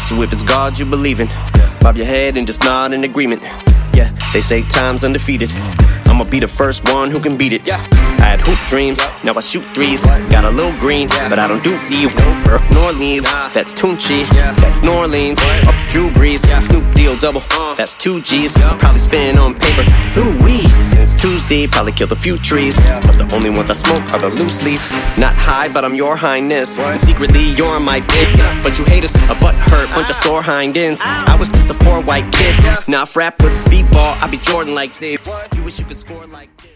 So if it's God you believe in, bob your head and just nod in agreement. Yeah, they say time's undefeated. I'ma be the first one who can beat it. I had hoop dreams, now I shoot threes. Got a little green, but I don't do Eve nor lean. That's Tunchi, that's New Orleans. Up Drew Brees, Snoop Deal double. That's 2 G's. I'll probably spin on paper. Ooh-wee. Since Tuesday, probably killed a few trees. But the only ones I smoke are the loose leaf. Not high, but I'm your highness. And secretly, you're my dick. But you haters, a butt hurt, bunch of sore hind ends. I was just a poor white kid. Now if rap was speedball, I'd be Jordan like Dave. You wish you could score like this.